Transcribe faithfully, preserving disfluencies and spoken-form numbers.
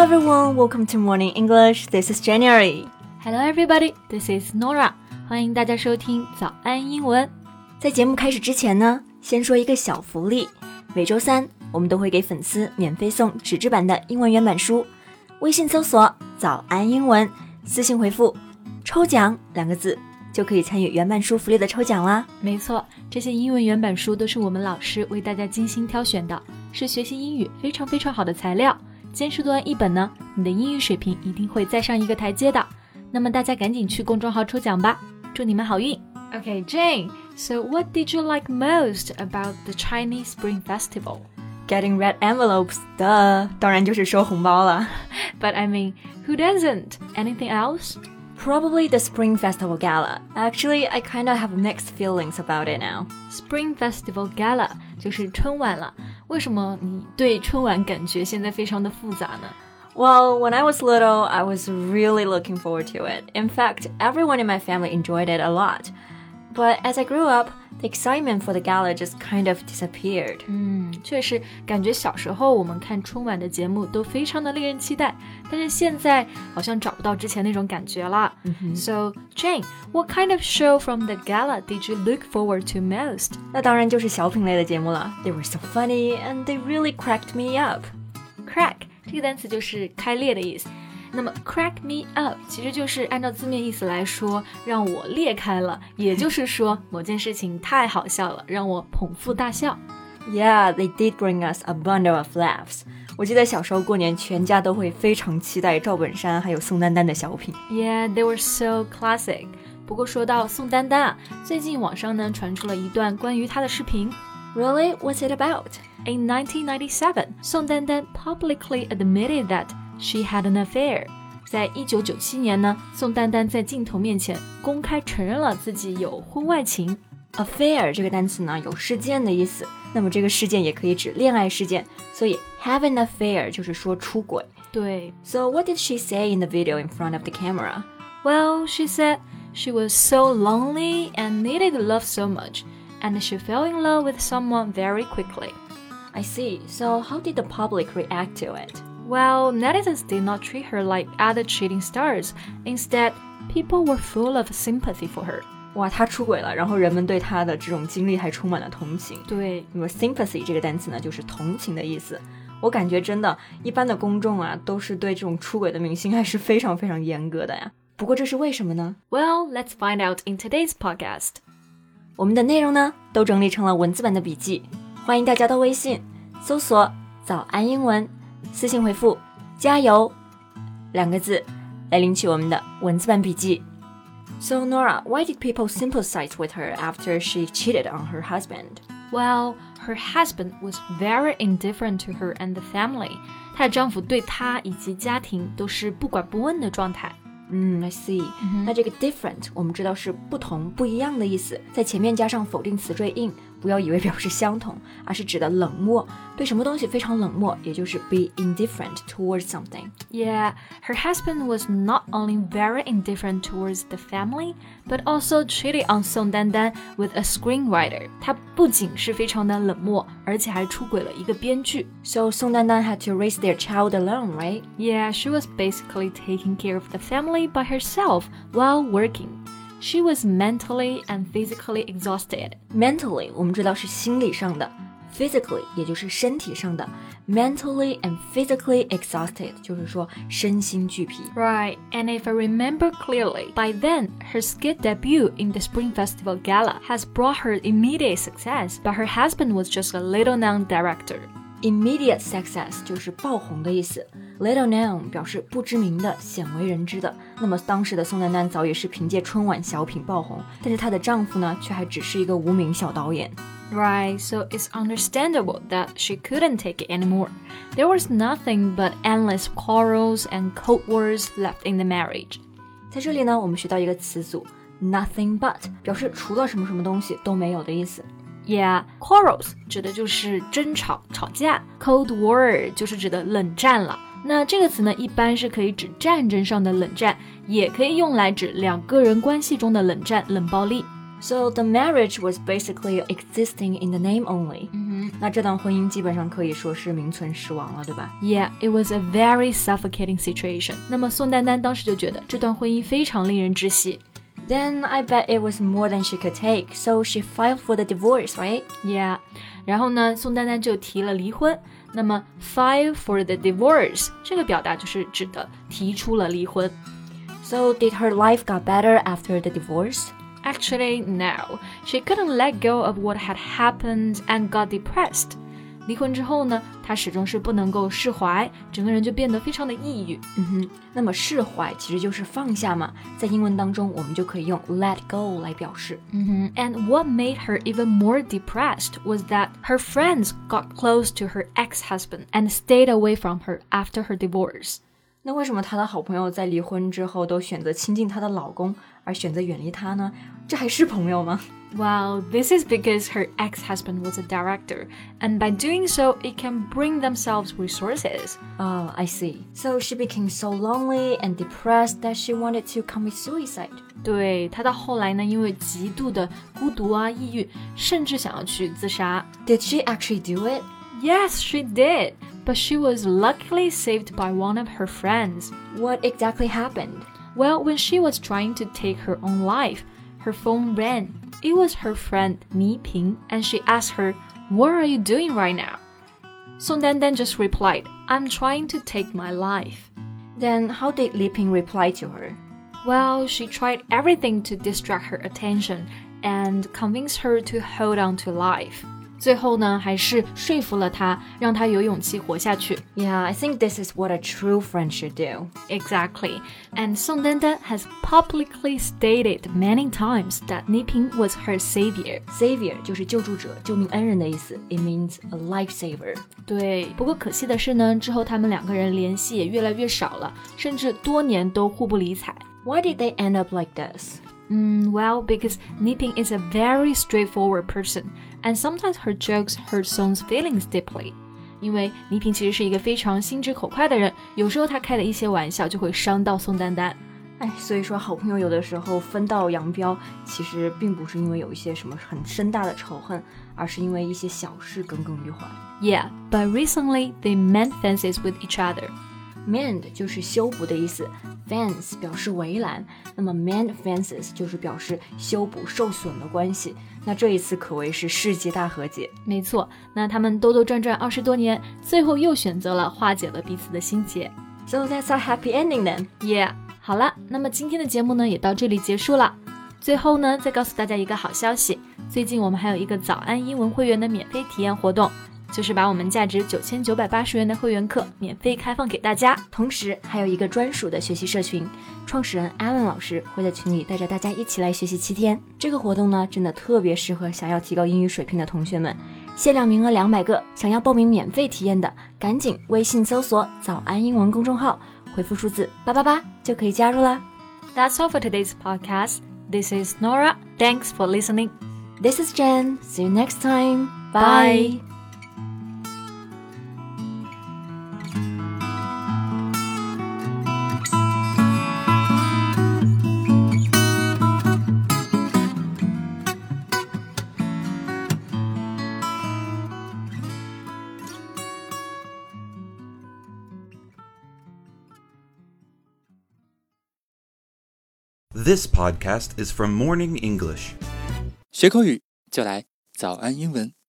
everyone, welcome to Morning English. This is January. Hello everybody, this is Nora. 欢迎大家收听早安英文。 在节目开始之前呢，先说一个小福利。每周三我们都会给粉丝免费送纸质版的英文原版书。微信搜索早安英文，私信回复抽奖两个字，就可以参与原版书福利的抽奖啦。 没错，这些英文原版书都是我们老师为大家精心挑选的，是学习英语非常非常好的材料。坚持读完一本呢，你的英语水平一定会再上一个台阶的。那么大家赶紧去公众号抽奖吧，祝你们好运。Okay, Jane, so what did you like most about the Chinese Spring Festival? Getting red envelopes, duh, 当然就是收红包了。 But I mean, who doesn't? Anything else? Probably the Spring Festival Gala. Actually, I kind of have mixed feelings about it now. Spring Festival Gala 就是春晚了。为什么你对春晚感觉现在非常的复杂呢？ Well, when I was little, I was really looking forward to it. In fact, everyone in my family enjoyed it a lot. But as I grew up, the excitement for the gala just kind of disappeared. 嗯，确实，感觉小时候我们看春晚的节目都非常的令人期待，但是现在好像找不到之前那种感觉了。 Mm-hmm. So, Jane, what kind of show from the gala did you look forward to most? 那当然就是小品类的节目了。They were so funny and they really cracked me up. Crack 这个单词就是开裂的意思。那么 crack me up 其实就是按照字面意思来说，让我裂开了，也就是说某件事情太好笑了，让我捧腹大笑。 Yeah, they did bring us a bundle of laughs. 我记得小时候过年全家都会非常期待赵本山还有宋丹丹的小品。 Yeah, they were so classic. 不过说到宋丹丹啊，最近网上呢传出了一段关于她的视频。 Really? What's it about? In nineteen ninety-seven, 宋丹丹 publicly admitted that she had an affair. 在一九九七年呢，宋丹丹在镜头面前公开承认了自己有婚外情。 Affair 这个单词呢有事件的意思，那么这个事件也可以指恋爱事件，所以 have an affair 就是说出轨。 对。 So what did she say in the video in front of the camera? Well, she said she was so lonely and needed love so much, and she fell in love with someone very quickly. I see. So how did the public react to it? Well, netizens did not treat her like other cheating stars. Instead, people were full of sympathy for her. 哇，她出轨了，然后人们对她的这种经历还充满了同情。 对， 那么 sympathy 这个单词呢，就是同情的意思。我感觉真的，一般的公众啊，都是对这种出轨的明星还是非常非常严格的呀。不过这是为什么呢？ Well, let's find out in today's podcast. 我们的内容呢，都整理成了文字版的笔记，欢迎大家到微信搜索早安英文，私信回复加油两个字来领取我们的文字版笔记。So Nora, why did people sympathize with her after she cheated on her husband? Well, her husband was very indifferent to her and the family. 她的丈夫对她以及家庭都是不管不问的状态。 嗯 I see、嗯、那这个 different 我们知道是不同不一样的意思，在前面加上否定词缀 in， 不要以为表示相同，而是指的冷漠，对什么东西非常冷漠，也就是 be indifferent towards something. Yeah, her husband was not only very indifferent towards the family, but also cheated on Song Dandan with a screenwriter. 他不仅是非常的冷漠，而且还出轨了一个编剧。 So Song Dandan had to raise their child alone, right? Yeah, she was basically taking care of the family by herself while working. She was mentally and physically exhausted. Mentally 我们知道是心理上的， physically 也就是身体上的， mentally and physically exhausted 就是说身心俱疲。 Right, and if I remember clearly, by then her skit debut in the Spring Festival Gala has brought her immediate success, but her husband was just a little-known director. Immediate success 就是爆红的意思， little known 表示不知名的，鲜为人知的。那么当时的宋丹丹早已是凭借春晚小品爆红，但是她的丈夫呢，却还只是一个无名小导演。 Right, so it's understandable that she couldn't take it anymore. There was nothing but endless quarrels and cold words left in the marriage. 在这里呢，我们学到一个词组 nothing but 表示除了什么什么东西都没有的意思。 Yeah, quarrels 指的就是争吵、吵架 ，Cold War 就是指的冷战了。那这个词呢，一般是可以指战争上的冷战，也可以用来指两个人关系中的冷战、冷暴力。 So the marriage was basically existing in the name only. 嗯哼， 那这段婚姻基本上可以说是名存实亡了，对吧？ Yeah, it was a very suffocating situation. 那么宋丹丹当时就觉得这段婚姻非常令人窒息。 Then I bet it was more than she could take, so she filed for the divorce, right? Yeah, 然后呢，宋丹丹就提了离婚。那么 file for the divorce 这个表达就是指的提出了离婚。 So did her life got better after the divorce? Actually, no. She couldn't let go of what had happened and got depressed. 离婚之后呢，她始终是不能够释怀，整个人就变得非常的抑郁。 嗯哼，那么释怀其实就是放下嘛，在英文当中我们就可以用 let go 来表示。 嗯哼 And what made her even more depressed was that her friends got close to her ex-husband and stayed away from her after her divorce. 那为什么她的好朋友在离婚之后都选择亲近她的老公，而选择远离她呢？这还是朋友吗？ Well, this is because her ex-husband was a director, and by doing so, it can bring themselves resources. Oh, I see. So she became so lonely and depressed that she wanted to commit suicide. 对，她到后来呢，因为极度的孤独啊、抑郁，甚至想要去自杀。 Did she actually do it? Yes, she did, but she was luckily saved by one of her friends. What exactly happened? Well, when she was trying to take her own life, her phone rang. It was her friend Ni Ping, and she asked her, "What are you doing right now?" Song Dandan just replied, "I'm trying to take my life." Then how did Li Ping reply to her? Well, she tried everything to distract her attention and convince her to hold on to life. 最后呢，还是说服了她，让她有勇气活下去。 Yeah, I think this is what a true friend should do. Exactly. And Song Dandan has publicly stated many times that Ni Ping was her savior. Savior 就是救助者、救命恩人的意思。It means a lifesaver. 对，不过可惜的是呢，之后他们两个人联系也越来越少了，甚至多年都互不理睬。 Why did they end up like this? Mm, well, because Ni Ping is a very straightforward person, and sometimes her jokes hurt Song's feelings deeply. 因为倪萍其实是一个非常心直口快的人，有时候她开的一些玩笑就会伤到宋丹丹。 哎，所以说好朋友有的时候分道扬镳，其实并不是因为有一些什么很深大的仇恨，而是因为一些小事耿耿于怀。 Yeah, but recently they mend fences with each other. Mend 就是修补的意思 ，fence 表示围栏，那么 mend fences 就是表示修补受损的关系。那这一次可谓是世纪大和解。 没错，那他们兜兜转转二十多年，最后又选择了化解了彼此的心结。 So that's a happy ending then. Yeah, 好了，那么今天的节目呢也到这里结束了。最后呢，再告诉大家一个好消息，最近我们还有一个早安英文会员的免费体验活动。就是把我们价值九千九百八十元的会员课免费开放给大家， 同时还有一个专属的学习社群，创始人 Alan 老师会在群里带着大家一起来学习七天。这个活动呢，真的特别适合想要提高英语水平的同学们，限量名额两百个，想要报名免费体验的，赶紧微信搜索早安英文公众号，回复数字八八八就可以加入啦。 That's all for today's podcast. This is Nora. Thanks for listening. This is Jen. See you next time. Bye. Bye. This podcast is from Morning English. 学口语就来早安英文。